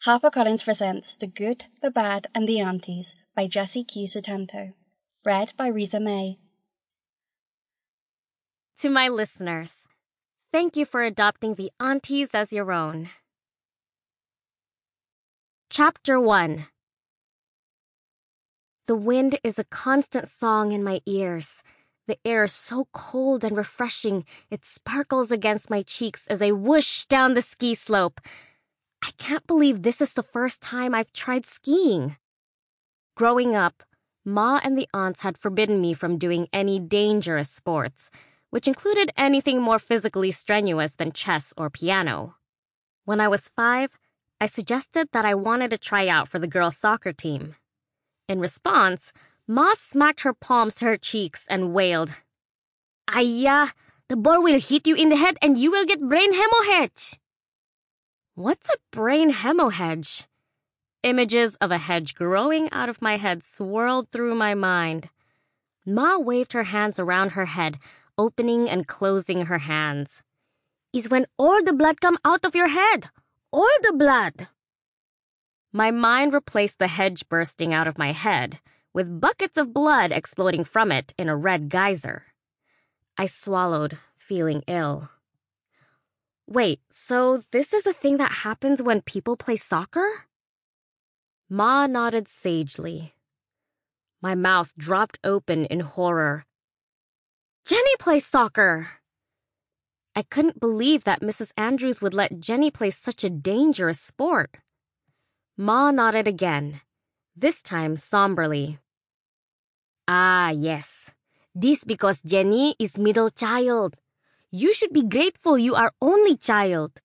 HarperCollins presents The Good, the Bad, and the Aunties by Jessie Q. Sutanto. Read by Risa May. To my listeners, thank you for adopting the aunties as your own. Chapter 1. The wind is a constant song in my ears. The air is so cold and refreshing, it sparkles against my cheeks as I whoosh down the ski slope. I can't believe this is the first time I've tried skiing. Growing up, Ma and the aunts had forbidden me from doing any dangerous sports, which included anything more physically strenuous than chess or piano. When I was 5, I suggested that I wanted to try out for the girls' soccer team. In response, Ma smacked her palms to her cheeks and wailed, "Aya, the ball will hit you in the head and you will get brain hemorrhage." What's a brain hemorrhage? Images of a hedge growing out of my head swirled through my mind. Ma waved her hands around her head, opening and closing her hands. "Is when all the blood come out of your head. All the blood." My mind replaced the hedge bursting out of my head, with buckets of blood exploding from it in a red geyser. I swallowed, feeling ill. Wait, so this is a thing that happens when people play soccer? Ma nodded sagely. My mouth dropped open in horror. Jenny plays soccer! I couldn't believe that Mrs. Andrews would let Jenny play such a dangerous sport. Ma nodded again, this time somberly. "Ah, yes. This because Jenny is middle child. You should be grateful you are only child."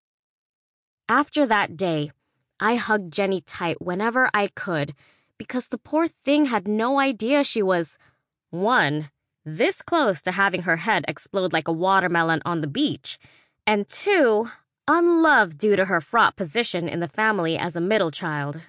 After that day, I hugged Jenny tight whenever I could because the poor thing had no idea she was, 1, this close to having her head explode like a watermelon on the beach, and 2, unloved due to her fraught position in the family as a middle child.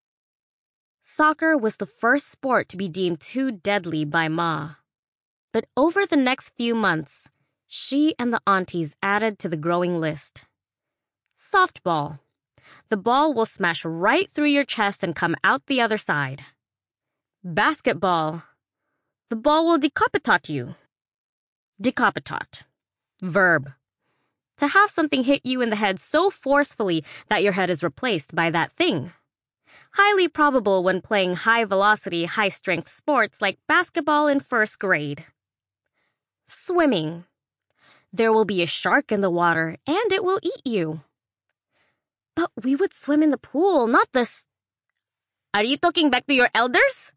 Soccer was the first sport to be deemed too deadly by Ma. But over the next few months, she and the aunties added to the growing list. Softball. The ball will smash right through your chest and come out the other side. Basketball. The ball will decapitate you. Decapitate. Verb. To have something hit you in the head so forcefully that your head is replaced by that thing. Highly probable when playing high-velocity, high-strength sports like basketball in 1st grade. Swimming. There will be a shark in the water, and it will eat you. But we would swim in the pool, not this. Are you talking back to your elders?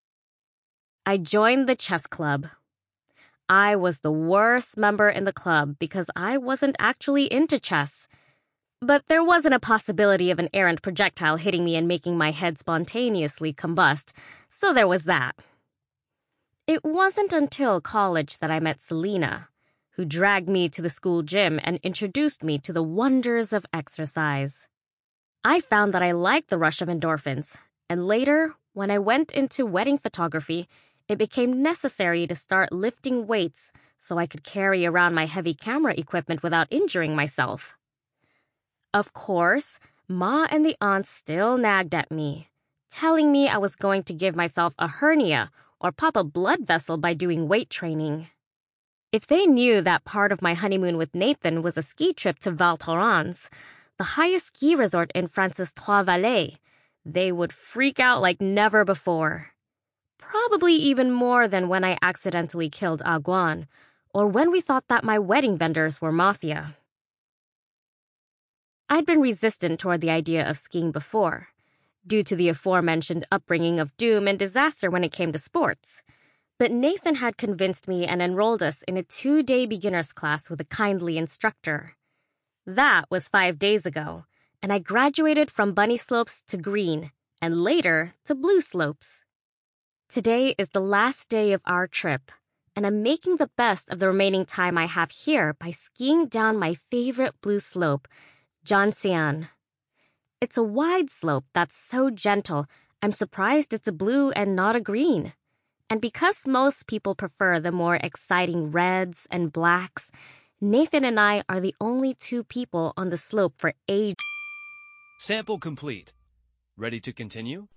I joined the chess club. I was the worst member in the club because I wasn't actually into chess. But there wasn't a possibility of an errant projectile hitting me and making my head spontaneously combust, so there was that. It wasn't until college that I met Selena, who dragged me to the school gym and introduced me to the wonders of exercise. I found that I liked the rush of endorphins, and later, when I went into wedding photography, it became necessary to start lifting weights so I could carry around my heavy camera equipment without injuring myself. Of course, Ma and the aunts still nagged at me, telling me I was going to give myself a hernia or pop a blood vessel by doing weight training. If they knew that part of my honeymoon with Nathan was a ski trip to Val Thorens, the highest ski resort in France's Trois-Vallées, they would freak out like never before. Probably even more than when I accidentally killed Aguan, or when we thought that my wedding vendors were mafia. I'd been resistant toward the idea of skiing before, due to the aforementioned upbringing of doom and disaster when it came to sports. But Nathan had convinced me and enrolled us in a 2-day beginner's class with a kindly instructor. That was 5 days ago, and I graduated from bunny slopes to green, and later to blue slopes. Today is the last day of our trip, and I'm making the best of the remaining time I have here by skiing down my favorite blue slope, Zhanxian. It's a wide slope that's so gentle, I'm surprised it's a blue and not a green. And because most people prefer the more exciting reds and blacks, Nathan and I are the only 2 people on the slope for age. Sample complete. Ready to continue?